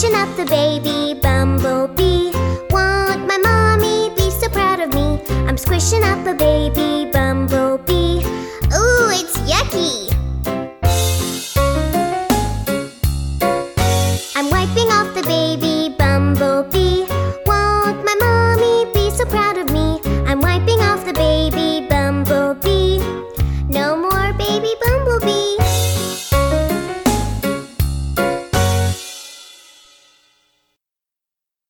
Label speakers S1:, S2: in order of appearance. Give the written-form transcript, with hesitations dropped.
S1: squishing up the baby bumblebee. Won't my mommy be so proud of me? I'm squishing up a baby bumblebee. Ooh, it's yucky!